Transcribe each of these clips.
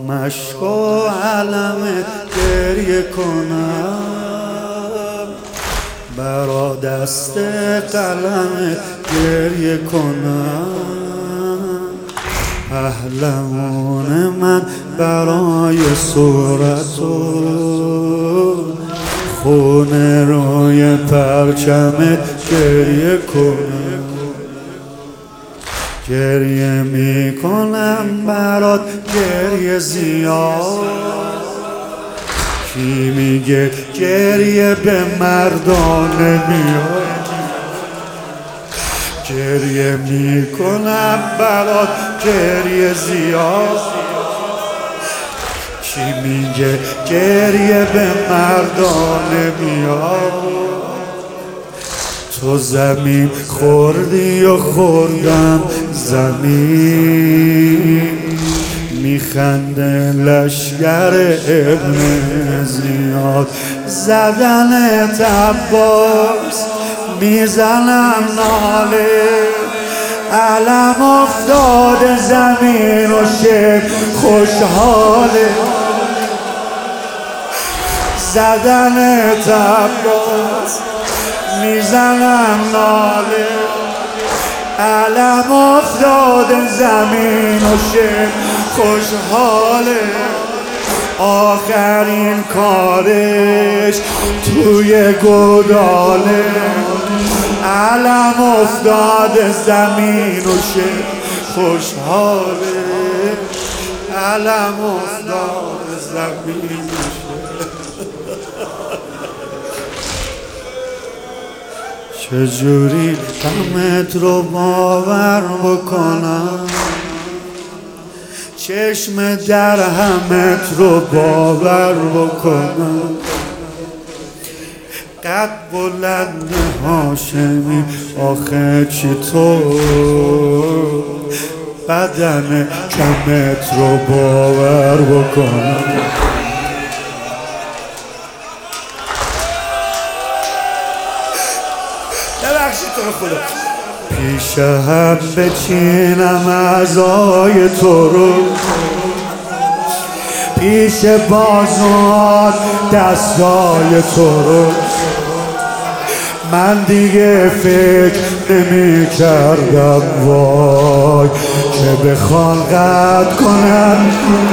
مشک و علم گریه کنم، برا دست قلم گریه کنم. پهلوان من برای صورت و خون روی پرچمت گریه کنم. گریه میکنم برات گریه زیاد، کی میگه گریه به مردانه میاد. گریه میکنم برات گریه زیاد، کی میگه گریه به مردانه میاد. تو زمین خوردی و خوردم زمین، میخنده لشگر ابن زیاد. زدن عباس میزنم ناله، علم افتاد زمین و شب خوشحاله. زدن عباس میزنم ناله، علم افتاد زمین و شب خوشحاله. آخرین کارش توی گوداله، علم افتاد زمین و شب خوشحاله. علم افتاد زمین و شب. چجوری غمت رو باور بکنم، چشم درهمت رو باور بکنم. قد بلند هاشمی آخه چطور بدن کمت رو باور بکنم. پیش هم بچینم اعضای تو رو، پیش بازوات دستای تو رو. من دیگه فکر نمی کردم وای که بخوان قطع کنم.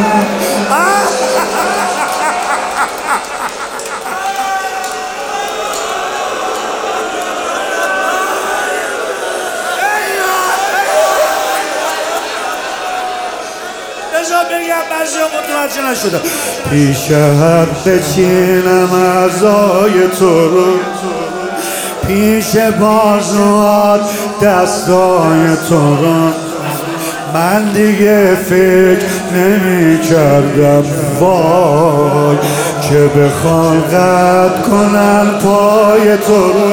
پیش هم بچینم اعضای تو رو، پیش بازوات دستای تو رو. من دیگه فکر نمی کردم وای که بخوان قطع کنن پای تو رو.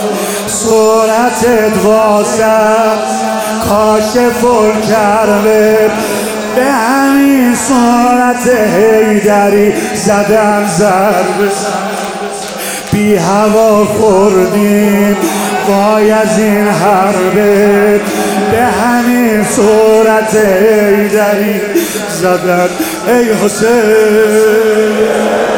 صورتت واسم کاشف کرده، به همین صورت حیدری زدن ضربه. بی هوا خوردیم وای از این حربه، به همین صورت حیدری زدن. ای حسین